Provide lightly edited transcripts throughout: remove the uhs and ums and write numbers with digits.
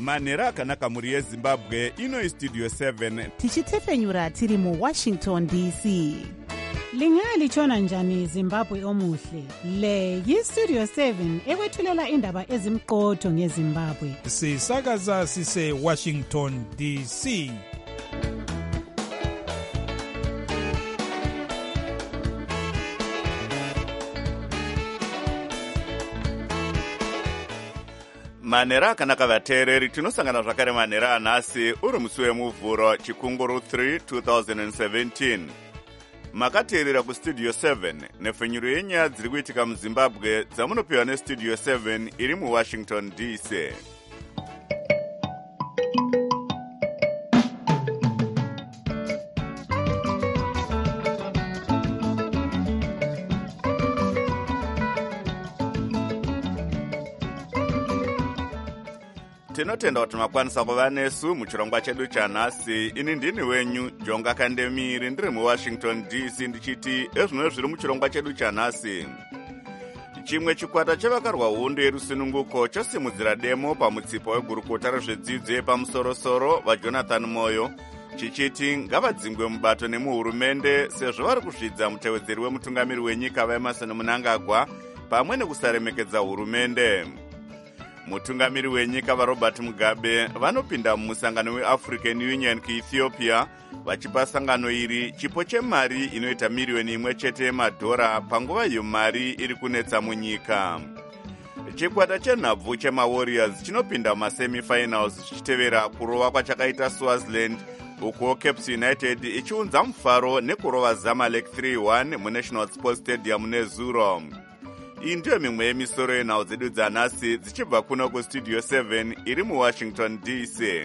manhero akanaka mhuri yezimbabwe. Ino Studio 7 tichitefenyura tiri muWashington DC. Lingalitshona njani Zimbabwe omuhle? Le yiStudio 7 ekwethulela indaba ezimqotho ngeZimbabwe. Sisakaza sise Washington DC. manhero akanaka vateereri, tinosangana zvakare manhero anhasi uri musi wemuvhuro chikunguru 3 2017. Makateerera kuStudio 7 nefenyuro yenyaya dziri kuitika muZimbabwe dzamunopiwa neStudio 7 iri muWashington DC. Tinotenda kuti makwanisa kuva nesu muchirongwa chedu chanhasi. Ini ndini wenyu Jonga Kandemiri, ndiri muWashington DC, ndichiti ezvino zviri muchirongwa chedu chanhasi. Chimwe chikwata chevakarwa hondo yerusununguko chosimudzira demo pamutsipa wegurukota rezvedzidzo yepamusorosoro vaJonathan Moyo, chichiti ngavadzingwe mubato nemuhurumende sezvo vari kuzvidza mutevedzeri wemutungamiri wenyika vaEmerson Mnangagwa pamwe nekusaremekedza hurumende. Mutungamiri wenyika vaRobert Mugabe vanopinda mumusangano weAfrican Union kuEthiopia vachipa sangano iri chipo chemari inoita miliyoni 1 yemadhora panguva iyo mari iri kunetsa munyika. Chikwata chenhabvu chemaWarriors chinopinda mumasemifinals chichitevera kurova kwachakaita Swaziland, uko Cape United ichiunza mufaro nekurova Zamalek 3-1 muNational Sports Stadium neZuro. Iyi ndiyo mimwe yemisoro yenhau dzedu dzanhasi dzichibva kuno kuStudio 7 iri muWashington DC.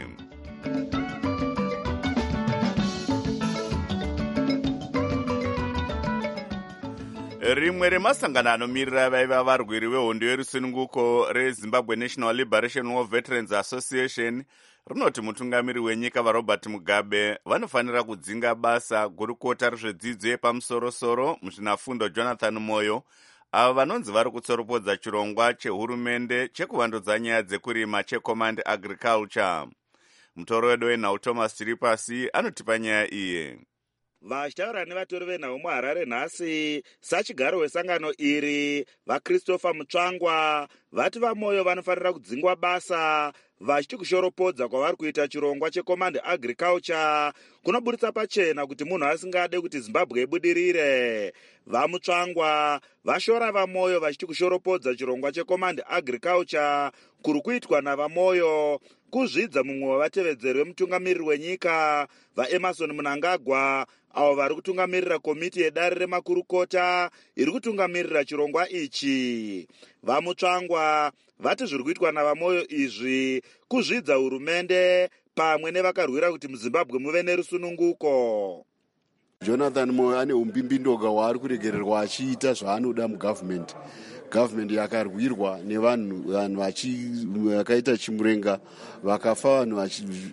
Rimwe remasangano anomirira vaiva varwiri vehondo yerusununguko reZimbabwe National Liberation War Veterans Association rinoti mutungamiri wenyika vaRobert Mugabe vanofanira kudzinga basa gurukota rezvedzidzo yepamusorosoro muzvinafundo Jonathan Moyo, ava vanonzi vari kutsoropodza chirongwa chehurumende chekuvandudza nyaya dzekurima cheCommand Agriculture. Mutoro wedu wenhau Thomas Chiripasi anotipa nyaya iyi. Vachitaura nevatori venhau muHarare nhasi, sachigaro wesangano iri, vaChristopher Mutsvangwa vati vaMoyo vanofanira kudzingwa basa vachiti kushoropodza kwavari kuita chirongwa cheCommand Agriculture kunoburitsa pachena kuti munhu asingade kuti Zimbabwe ibudirire. VaMutsvangwa vashora vaMoyo vachiti kushoropodza chirongwa cheCommand Agriculture kuri kuitwa navaMoyo kuzvidza mumwe wavatevedzeri wemutungamiriri wenyika vaEmerson Mnangagwa, avo vari kutungamirira komiti yedare remakurukota iri kutungamirira chirongwa ichi. VaMutsvangwa vati zviri kuitwa navaMoyo izvi kuzvidza hurumende pamwe nevakarwira kuti muZimbabwe muve nerusununguko. Jonathan Moyo ane umbimbindoga waari kuregererwa achiita zvaanoda mugavhmendi. Gavhmendi yakarwirwa nevanhu vakaita chimurenga, vakafa vanhu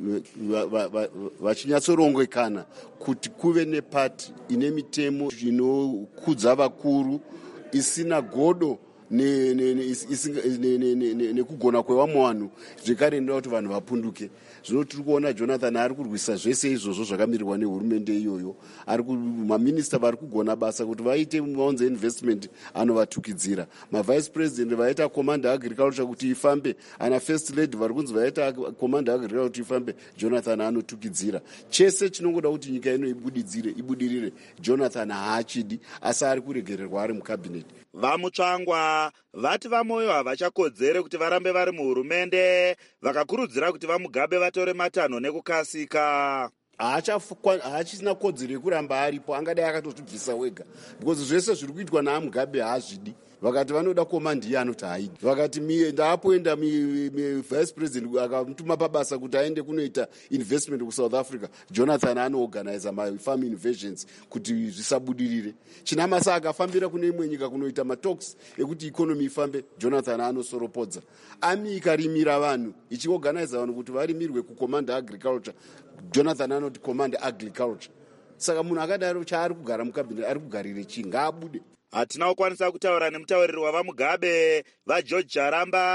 vachinyatsorongekana kuti kuve nepati ine mitemo inokudza vakuru, isina godo nekugona kwevamwe vanhu, zvekare ndoda kuti vanhu vapunduke. Zvino tiri kuona Jonathan ari kurwisa zvese izvozvo zvakamirirwa nehurumende iyoyo. Maminista vari kugona basa kuti vaite maunze investment anovatukidzira. Mavice president vaita Command Agriculture kuti ifambe, ana first lady vari kunzi vaita Command Agriculture kuti ifambe, Jonathan anotukidzira. Chese chinongoda kuti nyika ino ibudirire, Jonathan haachidi, asi ari kuregererwa ari mucabinet. VaMutsvangwa vati vaMoyo havachakodzere kuti varambe vari muhurumende, vakakurudzira kuti vaMugabe vatore matanho nekukasika. Haachisina kodzero yekuramba aripo, angadai akatozvibvisa wega, because zvese zviri kuitwa naMugabe haazvidi. Vakati vanoda komandi iye anoti haidi. Vakati ndaapoenda vice president akamutuma pabasa kuti aende kunoita investment kuSouth Africa, Jonathan anoorganize farm invasions kuti zvisabudirire. Chinamasa akafambira kune imwe nyika kunoita matalks ekuti economy ifambe, Jonathan anosoropodza. Ami ikarimira vanhu ichiorganize vanhu kuti varimirwe kuCommand Agriculture, Jonathan anoti Command Agriculture. Saka munhu akadaro chaari kugara mucabinet ari kugarire chii? Ngaabude. Hatina kukwanisa kutaura nemutauriri wavaMugabe vaGeorge Charamba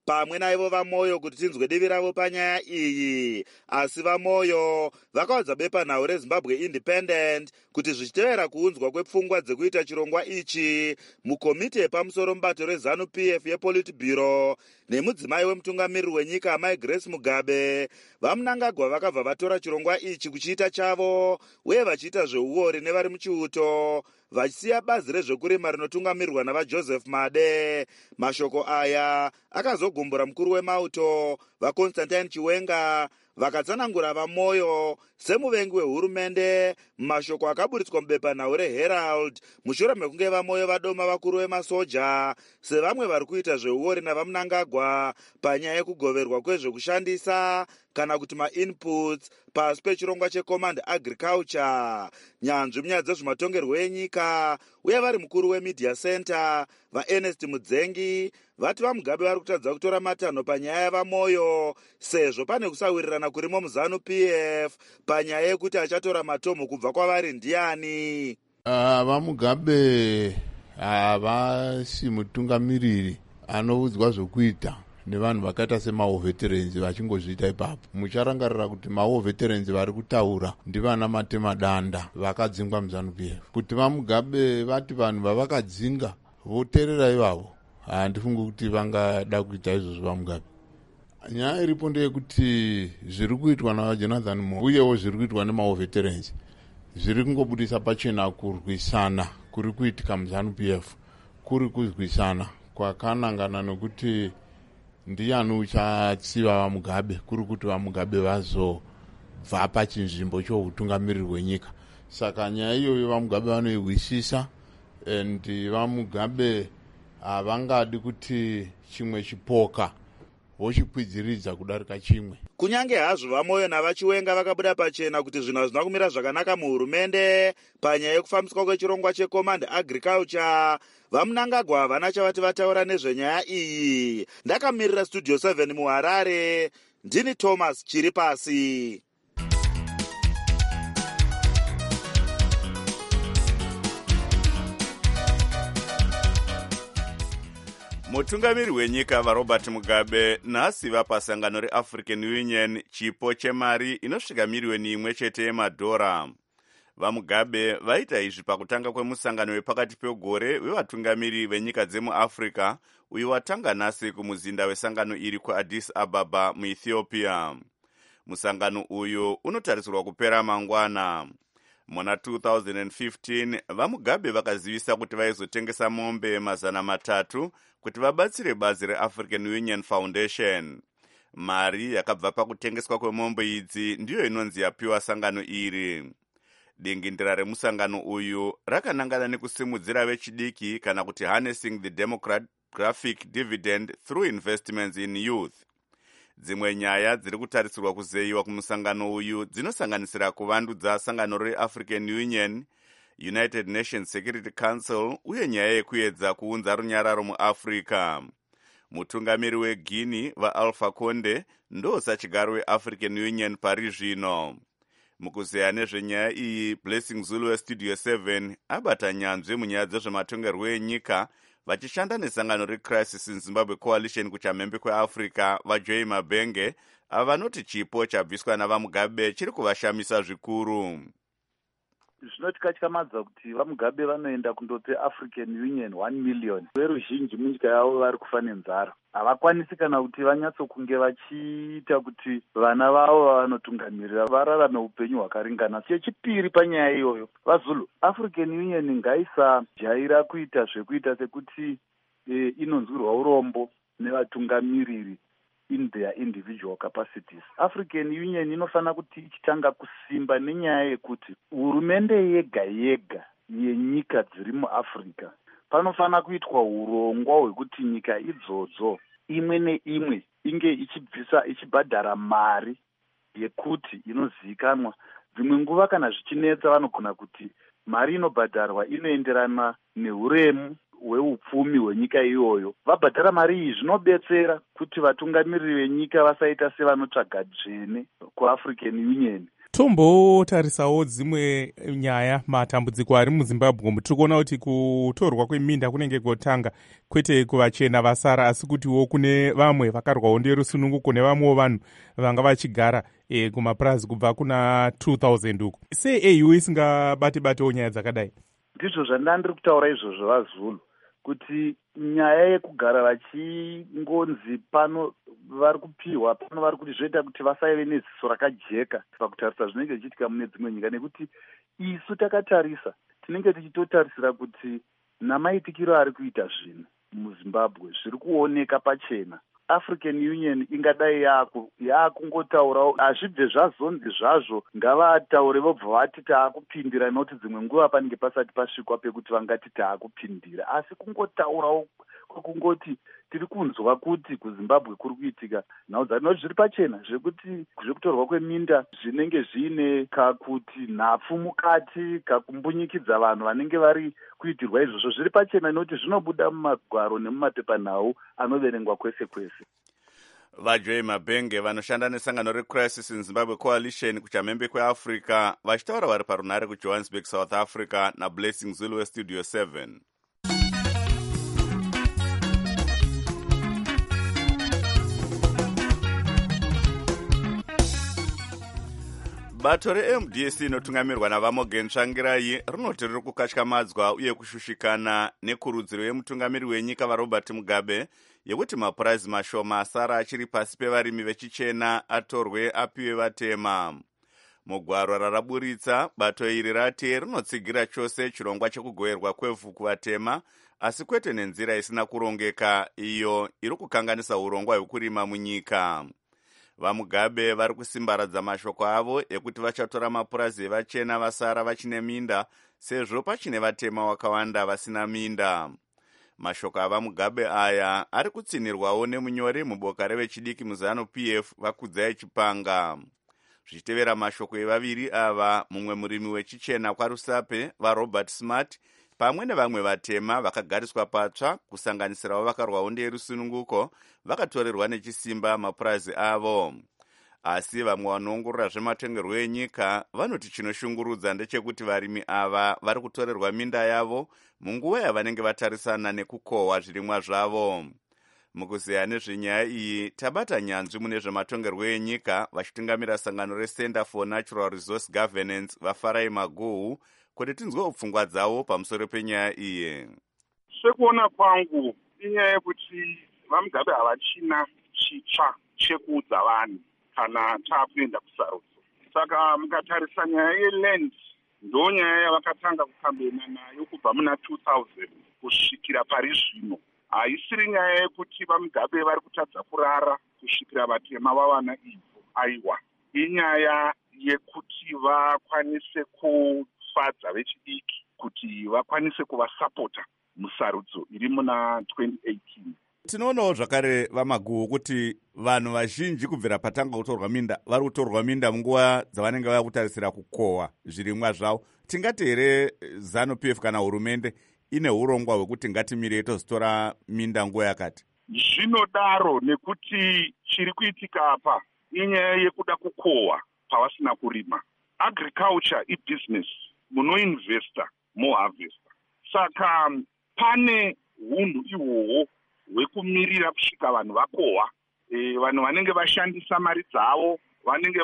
pamwe naivo vaMoyo kuti tinzwe divi ravo panyaya iyi. Asi vaMoyo vakaudza bepanhau reZimbabwe Independent kuti zvichitevera kuunzwa kwepfungwa dzekuita chirongwa ichi mukomiti yepamusoro mubato reZANU-PF yePolitburo nemudzimai wemutungamiriri wenyika Mai Grace Mugabe, vaMnangagwa vakabva vatora chirongwa ichi kuchiita chavo uye vachiita zveuori nevari muchiuto, vachisiya bazi rezvekurima rinotungamirirwa navaJoseph Made. Mashoko aya akazogumbura mukuru wemauto vaConstantine Chiwenga, vakatsanangura vaMoyo semuvengi wehurumende mumashoko akaburitswa mubepanhau reHerald mushure mekunge vaMoyo vadoma vakuru vemasoja sevamwe vari kuita zveuori navaMnangagwa panyaya yekugoverwa kwezvekushandisa kana kuti mainputs pasi pechirongwa cheCommand Agriculture. Nyanzvi munyaya dzezvematongerwo enyika uye vari mukuru weMedia Center vaErnest Mudzengi vati vaMugabe vari kutadza kutora matanho panyaya yavaMoyo sezvo pane kusawirirana kurimo muZANU-PF panyaya yekuti achatora matomho kubva kwavari ndiani. VaMugabe havasi mutungamiriri anoudzwa zvokuita nevanhu vakaita semao veterans vachingozviita ipapo. Mucharangarira kuti mao veterans vari kutaura ndivana Matema Danda vakadzingwa muZANU-PF. Kuti vaMugabe vati vanhu vavakadzinga voteerera ivavo, handifungi kuti vangada kuita izvozvo vaMugabe. Nyaya iripo ndeyekuti zviri kuitwa navaJonathan Moyo uyewo zviri kuitwa nemao veterans zviri kungobudisa pachena kurwisana kuri kuitika muZANU-PF, kuri kurwisana kwakanangana nokuti ndiani uchatsiva vaMugabe, kuri kuti vaMugabe vazobva pachinzvimbo choutungamiriri hwenyika. Saka nyaya iyoyo vaMugabe vanoihwisisa, and vaMugabe havangadi kuti chimwe chipoka vochikwidziridza kudarika chimwe. Kunyange hazvo vaMoyo navaChiwenga vakabuda pachena kuti zvinhu hazvina kumira zvakanaka muhurumende panyaya yekufambiswa kwechirongwa cheCommand Agriculture, vaMnangagwa havana chavati vataura nezvenyaya iyi. Ndakamirira Studio 7 muHarare, ndini Thomas Chiripasi. Mutungamiri wenyika vaRobert Mugabe nhasi vapasangano reAfrican Union chipo chemari inosvika miriyoni 1 yemadhora. VaMugabe vaita izvi pakutanga kwemusangano wepakati pegore wevatungamiri venyika dzemuAfrica uyo watanga nhasi kumuzinda wesangano iri kuAddis Ababa muEthiopia. Musangano uyu unotarisirwa kupera mangwana. Muna 2015 vaMugabe vakazivisa kuti vaizotengesa mombe 300 kuti vabatsire bazi reAfrican Union Foundation. Mari yakabva pakutengeswa kwemombe idzi ndiyo inonzi yapiwa sangano iri. Dingindira remusangano uyu rakanangana nekusimudzira vechidiki kana kuti harnessing the demographic dividend through investments in youth. Dzimwe nyaya dziri kutarisirwa kuzeyiwa kumusangano uyu dzinosanganisira kuvandudza sangano reAfrican Union, United Nations Security Council uye nyaya yekuedza kuunza runyararo muAfrica. Mutungamiri weGuinea vaAlpha Conde ndosachigaro weAfrican Union pari zvino. Mukuzeya nezvenyaya iyi, Blessing Zulu weStudio 7 abata nyanzvi munyaya dzezvematongerwo enyika vachishanda nesangano reCrisis in Zimbabwe Coalition kuchamhembe kweAfrica vaJoy Mabenge avanoti chipo chabviswa navaMugabe chiri kuvashamisa zvikuru. Zvinotikatyamadza kuti vaMugabe vanoenda kundotse African Union 1 million. Veruzhinji munyika yavo vari kufa nenzara. Havakwanisi kana kuti vanyatsokunge vachiita kuti vana vavo vanotungamirira vararame upenyu hwakaringana. Chechipiri panyaya iyoyo, vaZulu, African Union ngaisajaira kuita zvekuita sekuti inonzwirwa urombo nevatungamiriri in their individual capacities. African Union inofana kuti ichitanga kusimba nenyaya yekuti hurumende yega yega yenyika dziri muAfrica panofana kuitwa urongwa hwekuti nyika idzodzo imwe neimwe inge ichibhadhara mari yekuti inozivikanwa. Dzimwe nguva kana zvichinetsa vanogona kuti mari inobhadharwa inoenderana neuremu hweupfumi hwenyika iyoyo. Vabhadhara mari iyi zvinobetsera kuti vatungamiriri venyika vasaita sevanotsvaga dzvene kuAfrican Union. Tombotarisawo dzimwe nyaya, matambudziko ari muZimbabwe. Tiri kuona kuti kutorwa kweminda kunenge kotanga kwete kuvachena vasara, asi kutiwo kune vamwe vakarwawo nderusununguko nevamwewo vanhu vanga vachigara kumapurazi kubva kuna 2000 uku. Sei AU isingabate-batewo nyaya dzakadai? Ndizvo zvandandiri kutaura izvozvo vaZulu, kuti nyaya yekugara vachingonzi pano vari kupiwa pano vari kuti zvoita kuti vasaive neziso rakajeka pakutarisa zvinenge zvichiitika mune dzimwe nyika, nekuti isu takatarisa tinenge tichitotarisira kuti namaitikiro ari kuita zvinhu muZimbabwe zviri kuoneka pachena. African Union ingadai yakungotaurawo, hazvibve zvazonzi zvazvo ngavataure vobva vati taakupindira, nekuti dzimwe nguva panenge pasati pasvikwa pekuti vangati taakupindira, asi kungotaurawo kwekungoti tiri kunzwa kuti kuZimbabwe kuri kuitika nhau noti zviri pachena zvekuti zvekutorwa kweminda zvinenge zviine kakuti nhapfu mukati kakumbunyikidza vanhu vanenge vari kuitirwa izvozvo zviri pachena, nekuti zvinobuda mumagwaro nemumapepanhau anoverengwa kwese kwese. vaJoy Mabhenge vanoshanda nesangano reCrisis in Zimbabwe Coalition kuchamhembe kweAfrica vachitaura vari parunhare kuJohannesburg, South Africa naBlessing Zulu weStudio 7. Bato reMDC inotungamirwa naVamogen Tsvangirai rinoti riri kukatyamadzwa uye kushushikana nekurudziro yemutungamiri wenyika vaRobert Mugabe yekuti mapurazi mashoma asara achiri pasi pevarimi vechichena atorwe apiwe vatema. Mugwaro raraburitsa, bato iri rati rinotsigira chose chirongwa chekugoverwa kwevhu kuvatema, asi kwete nenzira isina kurongeka iyo iri kukanganisa urongwa hwekurima munyika. VaMugabe vari kusimbaradza mashoko avo ekuti vachatora mapurazi evachena vasara vachine minda, sezvo pachine vatema wakawanda vasina minda. Mashoko avaMugabe aya ari kutsinirwawo nemunyori muboka revechidiki muZanu PF Vakudzai Chipanga. Zvichitevera mashoko evaviri ava, mumwe murimi wechichena kwaRusape vaRobert Smart pamwe nevamwe vatema vakagariswa patsva kusanganisirawo vakarwawo nderusununguko vakatorerwa nechisimba mapurazi avo. Asi vamwe vanoongorora zvematongerwo enyika vanoti chinoshungurudza ndechekuti varimi ava vari kutorerwa minda yavo munguva yavanenge vatarisana nekukohwa zvirimwa zvavo. Mukuzeya nezvenyaya iyi tabata nyanzvi mune zvematongerwo enyika vachitungamira sangano reCenter for Natural Resource Governance vaFarai Maguhu kuti tinzwewo pfungwa dzavo pamusoro penyaya iyi. Sekuona kwangu inyaya yekuti vaMugabe havachina chitsva chekuudza vanhu kana taakuenda kusarudzo. Saka mukatarisa nyaya yeland ndo nyaya yavakatanga kukambena nayo kubva muna 2000 kusvikira pari zvino. Haisiri nyaya yekuti vaMugabe vari kutadza kurara kusvikira vatema vawana ivhu. Aiwa, inyaya yekuti vakwanise kufadza vechidiki kuti vakwanise kuvasapota musarudzo iri muna 2018. Tinoonawo zvakare vaMaguhu kuti vanhu vazhinji kubvira patanga kutorwa minda vari kutorwa minda munguva dzavanenge vakutarisira kukohwa zvirimwa zvavo. Tingati here Zanu PF kana hurumende ine urongwa hwekuti ngatimirei tozitora minda nguva yakati? Zvinodaro nekuti chiri kuitika apa inyaya yekuda kukohwa pavasina kurima. Agriculture ibusiness, munoinvesta moharvesta. Saka pane hunhu ihwohwo hwekumirira kusvika vanhu vakohwa, vanhu vanenge vashandisa mari dzavo, vanenge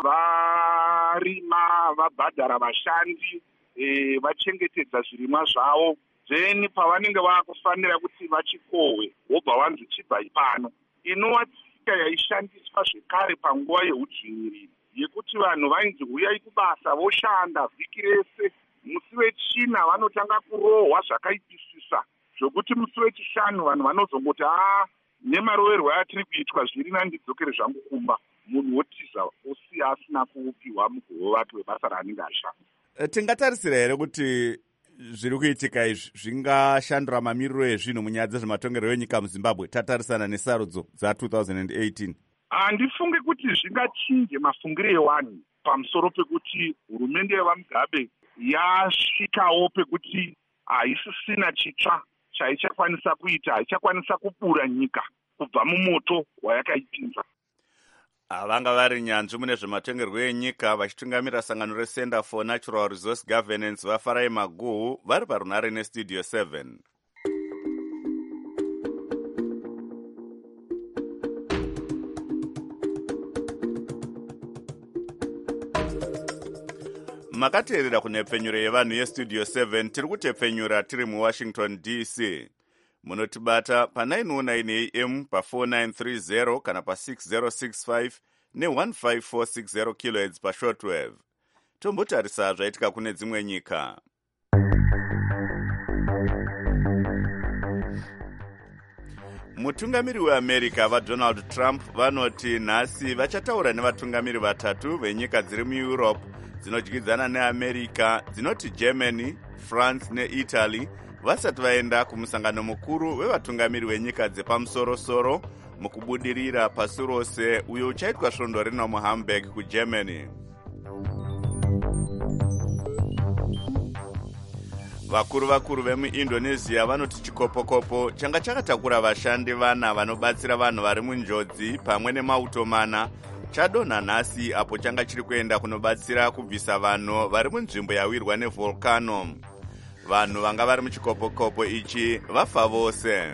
varima, vabhadhara vashandi, vachengetedza zvirimwa zvavo, then pavanenge vakufanira kuti vachikohwe wobva wanzi chibai pano. Inova tsika yaishandiswa zvekare panguva yeudzvinyiriri yekuti vanhu vainzi huyai kubasa voshanda vhiki rese. Musi wechina vanotanga kurohwa zvakaipisisa zvokuti musi wechishanu vanhu vanozongoti nemaroverwo atiri kuitwa zviri nandidzokere zvangu kumba. Munhu wotiza osiya asina kuupiwa mugove wake webasa raanenge ashanda. Tingatarisira here kuti zviri kuitika izvi zvingashandura mamiriro ezvinhu munyaya dzezvematongerwo enyika muZimbabwe tatarisana nesarudzo dza2018? Handifunge kuti zvingachinje mafungiro evanhu pamusoro pekuti hurumende yevaMugabe yasvikawo pekuti haisisina chitsva chaichakwanisa kuita, haichakwanisa kupura nyika kubva mumoto wayakaipinza. vanga vari nyanzvi mune zvematongerwo enyika vachitungamira sangano recenter for natural resource governance vafarai maguhu vari parunare nestudio 7. makateerera kunhepfenyuro yevanhu yestudio 7. tiri kutepfenyura tiri muwashington dc. munotibata pa909 am pa4930 kana pa6065 ne15460 kHz pashortwave. tombotarisa zvaitika kune dzimwe nyika. mutungamiri weamerica vaDonald Trump vanoti nhasi vachataura nevatungamiri vatatu venyika dziri mueurope dzinodyidzana neamerica dzinoti Germany, France neItaly vasati vaenda kumusangano mukuru wevatungamiri wenyika dzepamusorosoro mukubudirira pasi rose uyo uchaitwa svondo rino muhamburg kuGermany. vakuru vemuindonesia vanoti chikopokopo changa chakatakura vashandi vana vanobatsira vanhu vari munjodzi pamwe nemauto mana chadonha nhasi apo changa chiri kuenda kunobatsira kubvisa vanhu vari munzvimbo yawirwa nevolcano. vanhu vanga vari muchikopokopo ichi vafa vose.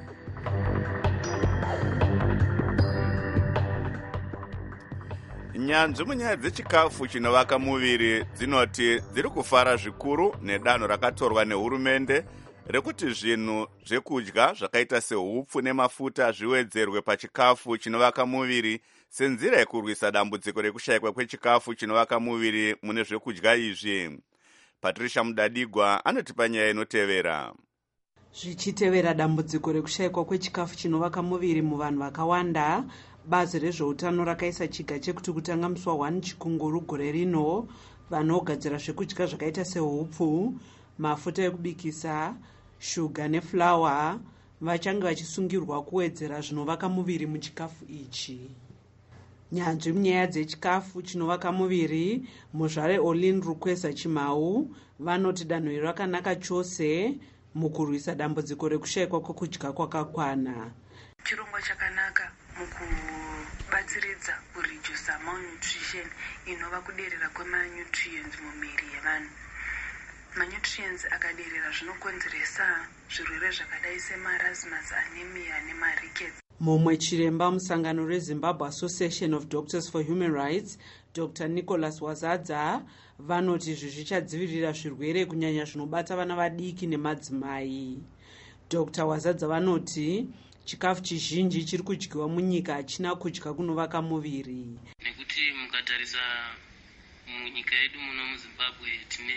nyanzvi munyaya dzechikafu chinovaka muviri dzinoti dziri kufara zvikuru nedanho rakatorwa nehurumende rekuti zvinhu zvekudya zvakaita sehupfu nemafuta zviwedzerwe pachikafu chinovaka muviri senzira yekurwisa dambudziko rekushayikwa kwechikafu chinovaka muviri mune zvekudya izvi. Patricia Mudadigwa anotipa nyaya inotevera. Zvichitevera dambudziko rekushayikwa kwechikafu chinovaka muviri muvanhu vakawanda, bazi rezveutano rakaisa chiga chekuti kutanga musi wa1 chikunguru gore rino vanogadzira zvekudya zvakaita sehupfu, mafuta ekubikisa, shuga neflawa vachange vachisungirwa kuwedzera zvinovaka muviri muchikafu ichi. nyanzvi munyaya dzechikafu chinovaka muviri muzvare Olin Rukweza Chimau vanoti danho iri rakanaka chose mukurwisa dambudziko rekushayikwa kwekudya kwakakwana. chirongwa chakanaka mukubatsiridza kuredusa malnutrition inova kuderera kwemanutrients mumiri yevanhu. manutrients akaderera zvinokonzeresa zvirwere zvakadai semarasmus, anemia nemarickets. mumwe chiremba musangano reZimbabwe Association of Doctors for Human Rights, Dr. Nicholas Wazadza vanoti izvi zvichadzivirira zvirwere kunyanya zvinobata vana vadiki nemadzimai. Dr. Wazadza vanoti chikafu chizhinji chiri kudyiwa munyika hachina kudya kunovaka muviri. Nekuti mukatarisa munyika yedu muno muZimbabwe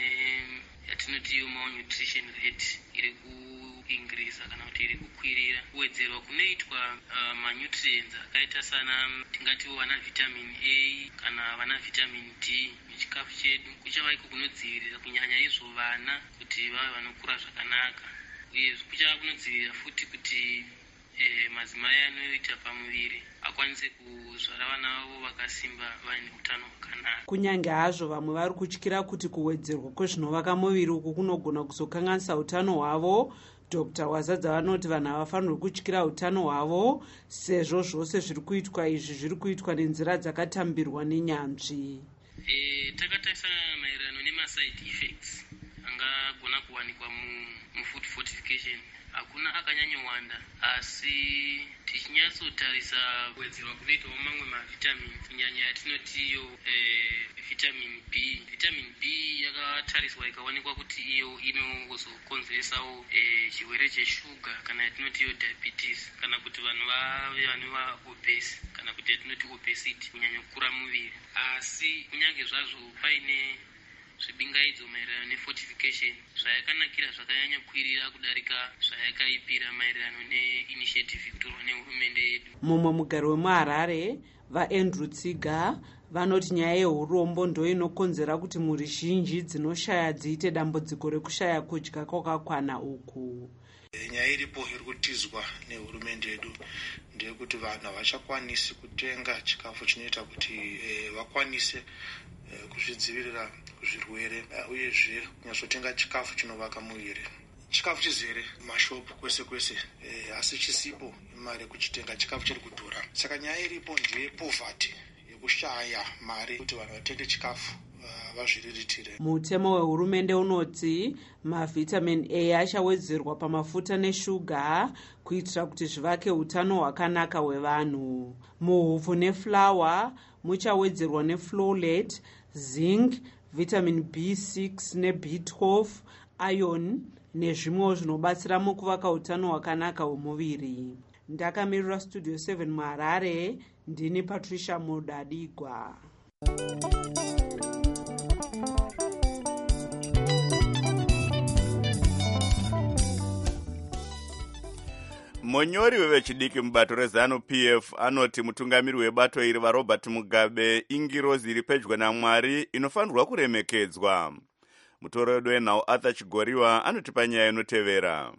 yatinoti malnutrition rate iri kuingrisa kana kuti iri kukwirira. Kuwedzerwa kunoitwa manutrients akaita sana tingati vana vitamin A kana vana vitamin D muchikafu chedu kuchavaiko kunodzivirira kunyanya izvo vana kuti vave vanokura zvakanaka, uye kuchava kunodzivirira futi kuti madzimai anoita pamuviri akwanise kuzvara vana vavo vakasimba vaine utano hwakanaka. kunyange hazvo vamwe vari kutyira kuti kuwedzerwa kwezvinovaka muviri uku kunogona kuzokanganisa utano hwavo, Dr. Wazadza vanoti vanhu havafanirwi kutyira utano hwavo sezvo zvose zviri kuitwa izvi zviri kuitwa nenzira dzakatambirwa nenyanzvi. Takatarisa maererano nemaside effects angagona kuwanikwa mufood fortification hakuna akanyanyowanda, asi tichinyatsotarisa kuwedzerwa kunoitwa mamwe mavitamin kunyanya yatinoti iyo vitamin B. Vitamin B yakatariswa ikaonekwa kuti iyo inozokonzeresawo chirwere cheshuga kana yatinoti iyo diabetes, kana kuti vanhu vave vanova obese kana kuti yatinoti obesity, kunyanya kukura muviri. Asi kunyange zvazvo paine zvibingaidzo maererano nefortification zvayakanakira zvakanyanya kukwirira kudarika zvayakaipira maererano neinitiative ikutorwa nehurumende yedu. mumwe mugari wemuHarare vaAndrew Tsiga vanoti nyaya yeurombo ndo inokonzera kuti mhuri zhinji dzinoshaya dziite dambudziko rekushaya kudya kwakakwana uku. nyaya iripo iri kutizwa nehurumende yedu ndeyekuti vanhu havachakwanisi kutenga chikafu chinoita kuti vakwanise kuzvidzivirira zvirwere, uyezve kunyatsotenga chikafu chinovaka muviri. Chikafu chizere mashopu kwese kwese, asi chisipo imari yekuchitenga chikafu chiri kudhura. Saka nyaya iripo ndeye poverty nekushaya mari kuti vanhu vatenge chikafu vazviriritire. Mutemo wehurumende unoti mavitamin A achawedzerwa pamafuta neshuga kuitira kuti zvivake utano hwakanaka hwevanhu. Muhupfu neflawa muchawedzerwa nefolate, zinc, vitamin B6 neB12, iron nezvimwewo zvinobatsira mukuvaka utano hwakanaka hwemuviri. Ndakamirira Studio 7 muHarare, ndini Patricia Mudadigwa. Munyori wevechidiki mubato reZANU-PF anoti mutungamiri webato iri vaRobert Mugabe ingirozi iri pedyo naMwari inofanirwa kuremekedzwa. Mutoredo wenhau Arthur Chigoriwa anotipa nyaya inotevera.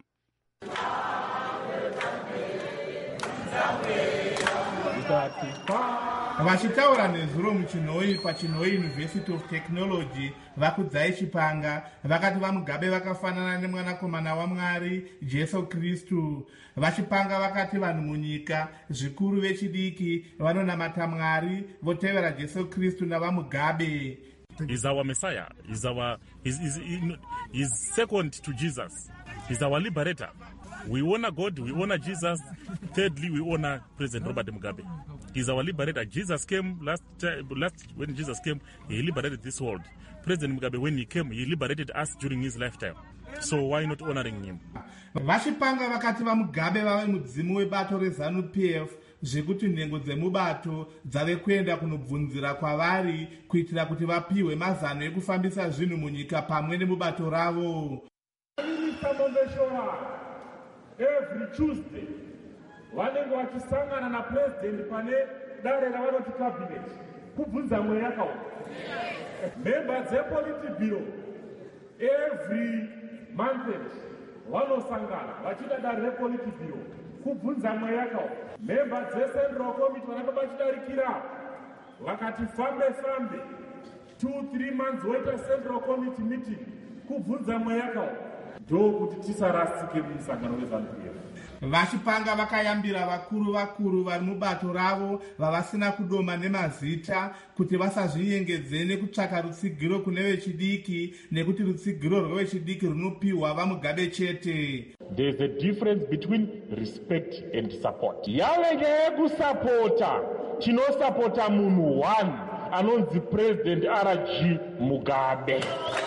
Vachitaura nezuro muChinoi paChinoi University of Technology, vakudzai Chipanga vakati vaMugabe vakafanana nemwanakomana waMwari Jesu Kristu. Vachipanga vakati vanhu munyika zvikuru vechidiki vanonamata Mwari votevera Jesu Kristu navaMugabe. He's our Messiah. He's second to Jesus. He's our liberator. We honor God, we honor Jesus. Thirdly, we honor President Robert Mugabe. He's our liberator. Jesus came last when Jesus came, he liberated this world. President Mugabe, when he came, he liberated us during his lifetime. So why not honoring him? Vachipanga vakati vaMugabe vave mudzimu webato reZANU-PF zvekuti nhengo dzemubato dzave kuenda kunobvunzira kwavari kuitira kuti vapiwe mazano ekufambisa zvinhu munyika pamwe nemubato ravo. Every Tuesday vanenge vachisangana napresident pane dare ravanoti cabinet kubvunza mweya yakaoma. Member dzepolity bureau every month vanosangana vachida dare repolity bureau kubvunza mweya yakaoma. Member dzecentral committee vanenge vachidarikira vakati fambe 2-3 months woita central committee meeting kubvunza mweya yakaoma. Ndokuti tisarasike mumusangano weZANU-PF. Vachipanga vakayambira vakuru vari mubato ravo vavasina kudoma nemazita kuti vasazvinyengedze nekutsvaka rutsigiro kune vechidiki nekuti rutsigiro rwevechidiki runopiwa vaMugabe chete. There is a difference between respect and support. Yave nyaya yekusapota, tinosapota munhu one anonzi President RG Mugabe.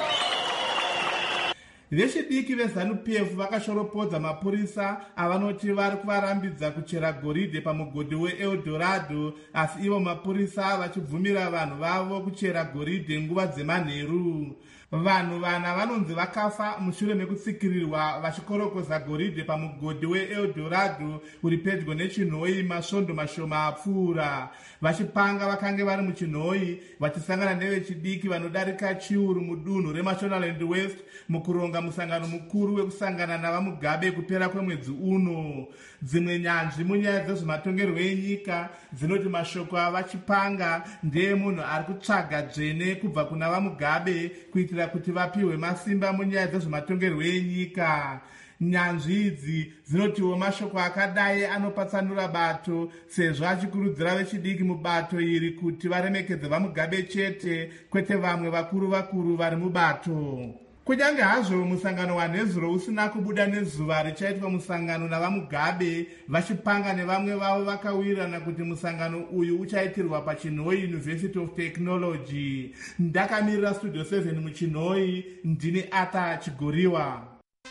Vechidiki veZANU-PF vakashoropodza mapurisa avanoti vari kuvarambidza kuchera goridhe pamugodhi weEldorado, asi ivo mapurisa vachibvumira vanhu vavo kuchera goridhe nguva dzemanheru. Vanhu vana vanonzi vakafa mushure mekutsikirirwa vachikorokoza goridhe pamugodhi weEldorado uri pedyo neChinhoi masvondo mashoma apfuura. Vachipanga vakange vari muChinhoi vachisangana nevechidiki vanodarika chiuru mudunhu reMashonaland West mukuronga musangano mukuru wekusangana navaMugabe kupera kwemwedzi uno. Dzimwe nyanzvi munyaya dzezvematongerwo enyika dzinoti mashoko avachipanga ndeemunhu ari kutsvaga dzvene kubva kuna vaMugabe kuitira kuti vapiwe masimba munyaya dzezvematongerwo enyika. Nyanzvi idzi dzinotiwo mashoko akadai anopatsanura bato sezvo achikurudzira vechidiki mubato iri kuti varemekedze vaMugabe chete kwete vamwe vakuru vari mubato. Kunyange hazvo musangano waNhezuro usina kubuda nezuva richaitwa musangano navaMugabe, vachipanga nevamwe vavo vakawirirana kuti musangano uyu uchaitirwa paChinhoi University of Technology. Ndakamirira Studio 7 muChinhoi, ndini Arthur Chigoriwa.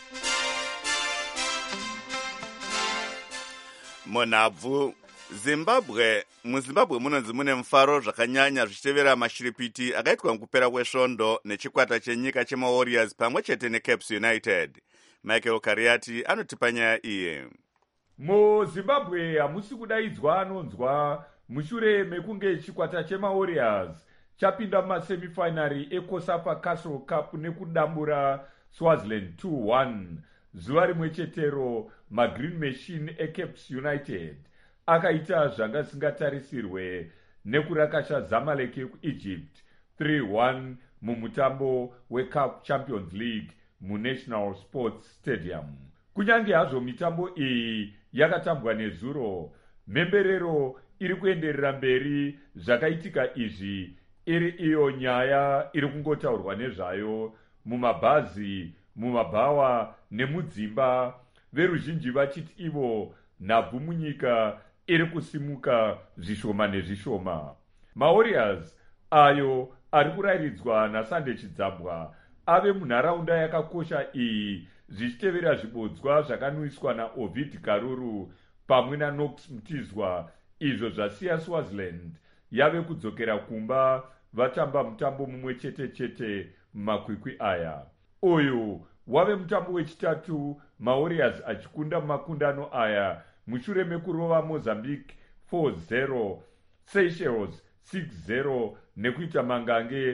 Monabvu muZimbabwe munonzi mune mufaro zvakanyanya zvichitevera mashiripiti akaitwa mukupera kwesvondo nechikwata chenyika chemaWarriors pamwe chete neCaps United. Michael Kariati anotipa nyaya iye. MuZimbabwe hamusi kudaidzwa anonzwa mushure mekunge chikwata chemaWarriors chapinda mumasemifinari eCOSAFA Castle Cup nekudambura Swaziland 2-1. Zuva rimwe chetero maGreen Machine eCaps United akaita zvanga singatarisirwe nekurakasha Zamalek yekuEgypt 3-1 mumutambo weCAF Champions League muNational Sports Stadium. Kunyange hazvo mitambo iyi yakatambwa nezuro, mhemberero iri kuenderera mberi zvakaitika izvi iri iyo nyaya iri kungotaurwa nezvayo mumabhazi, mumabhawa nemudzimba, veruzhinji vachiti ivo nhabvu munyika iri kusimuka zvishoma nezvishoma. MaWarriors ayo ari kurayiridzwa naSunday Chidzambwa ave munharaunda yakakosha iyi zvichitevera zvibodzwa zvakanwiswa naOvid Karuru pamwe naNox Mtizwa, izvo zvasiya Swaziland yave kudzokera kumba vatamba mutambo mumwe chete chete mumakwikwi aya. Uyu wave mutambo wechitatu MaWarriors achikunda mumakundano aya mushure mekurova Mozambique 4-0, Seychelles 6-0 nekuita mangange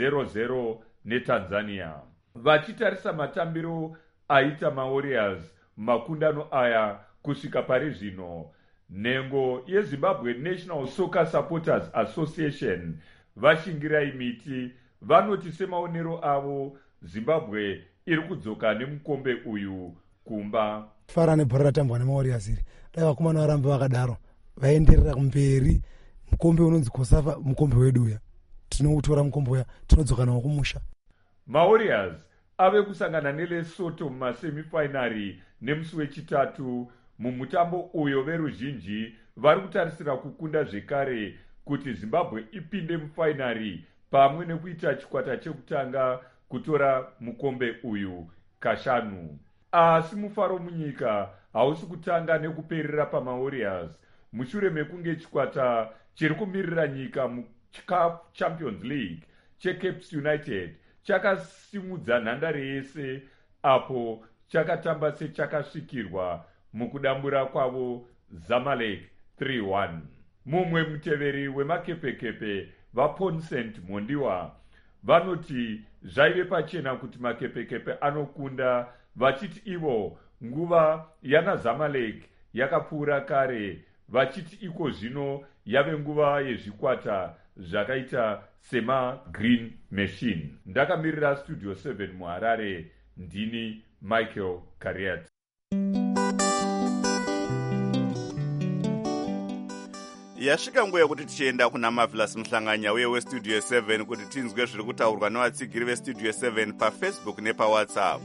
0-0 neTanzania. Vachitarisa matambiro aita MaWarriors mumakundano aya kusvika pari zvino, nhengo yeZimbabwe National Soccer Supporters Association vashingirai miti vanoti semaonero avo Zimbabwe iri kudzoka nemukombe uyu kumba. Fara nebhora ratambwa neMaWarriors iri dai vakomana varambe vakadaro vaenderera kumberi, mukombe unonzi Kosafa mukombe wedu uya tinoutora mukombe uya tinodzoka nawo kumusha. MaWarriors ave kusangana neLesotho mumasemifinari nemusi wechitatu mumutambo uyo veruzhinji vari kutarisira kukunda zvekare kuti Zimbabwe ipinde mufainari pamwe nekuita chikwata chekutanga kutora mukombe uyu kashanu. Asi mufaro munyika hausi kutanga nekuperera paMaWarriors mushure mekunge chikwata chiri kumirira nyika muCAF Champions League cheCape United chakasimudza nhandare yese apo chakatamba sechakasvikirwa mukudambura kwavo Zamalek 3-1. Mumwe muteveri wemakepekepe vaPonsent Mondiwa vanoti zvaive pachena kuti makepekepe anokunda, vachiti ivo nguva yana Zamalek yakapfuura kare, vachiti iko zvino yave nguva yezvikwata zvakaita sema Green Machine. Ndakamirira Studio 7 muHarare, ndini Michael Kariat. Yasvika nguva yekuti tichienda kuna Marvelous Muhlanganya uye weStudio 7 kuti tinzwe zviri kutaurwa nevatsigiri veStudio 7 paFacebook nepaWhatsApp.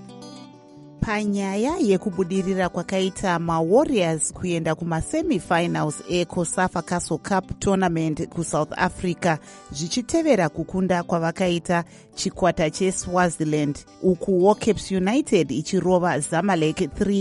Panyaya yekubudirira kwakaita MaWarriors kuenda kumasemifinals eCOSAFA Castle Cup Tournament kuSouth Africa zvichitevera kukunda kwavakaita chikwata cheSwaziland, ukuwo Cape United ichirova Zamalek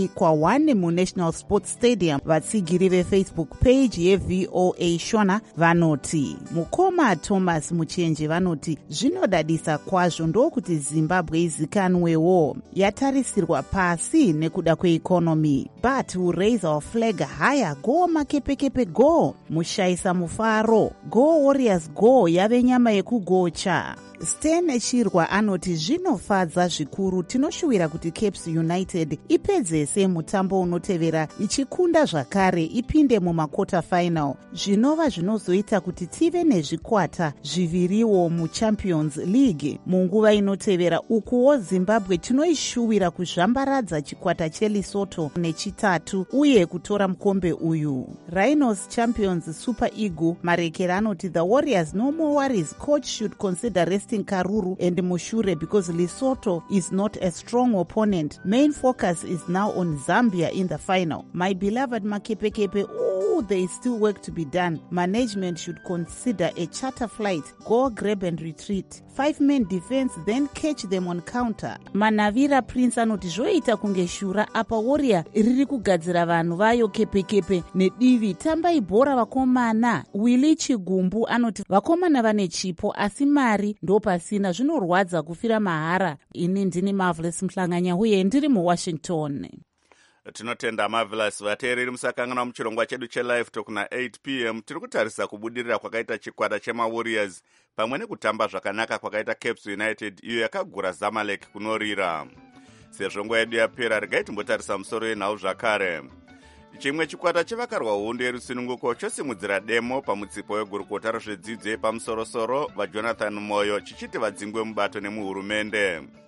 3-1 muNational Sports Stadium. Vatsigiri veFacebook page yeVOA Shona vanoti, mukoma Thomas Muchenje vanoti zvinodadisa kwazvo ndokuti Zimbabwe izikanwewo, yatarisirwa pasi nekuda kweeconomy, but we raise our flag higher. Go makepekepe go, mushaisa mufaro, go Warriors go, yave nyama yekugocha. Sten Chirwa anoti zvinofadza zvikuru, tinoshuwira kuti Cape United ipedzese mutambo unotevera ichikunda zvakare ipinde mumakota final, zvinova zvinozoita kuti tive nezvikwata zviviriwo muChampions League munguva inotevera. Ukuwo Zimbabwe tinoishuwira kuzvambaradza chikwata cheLesotho nechitatu uye kutora mukombe uyu. Rhinos Champions Super Eagle Marekera anoti the Warriors no more worries, coach should consider resting Karuru and Mushure because Lesotho is not a strong opponent. Main focus is now on Zambia in the final. My beloved Makepekepe, there is still work to be done. Management should consider a charter flight, go grab and retreat. 5-man defense, then catch them on counter. Manavira Prince anoti zvoita kunge shura apa Warrior riri kugadzira vanhu vayo kepekepe nedivi, tambai bhora vakomana. Willy Chigumbu anoti vakomana vane chipo asi mari ndopasina, zvinorwadza kufira mahara. Ini ndini Marvelous Muhlanganya uye ndiri muWashington. Tinotenda Marvelous. Vateereri musakangana muchirongwa chedu chelive talk na 8 p.m. tiri kutarisa kubudirira kwakaita chikwata chemaWarriors pamwe nekutamba zvakanaka kwakaita Cape United iyo yakagura Zamalek kunorira. Sezvo nguva yedu yapera, regai timbotarisa musoro yenhau zvakare. Chimwe chikwata chevakarwa hondo yerusununguko chosimudzira demo pamutsipo wegurukota rezvedzidzo yepamusorosoro vaJonathan Moyo chichiti vadzingwe mubato nemuhurumende.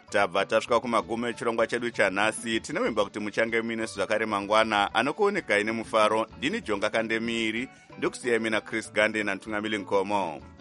tabva tasvika kumagumo echirongwa chedu chanhasi. tinovimba kuti muchange muinesu zvakare mangwana anokuonekai nemufaro. ndini Jonga Kandemiri, ndokusiyai mina Chris Gande naNtungamili Nkomo.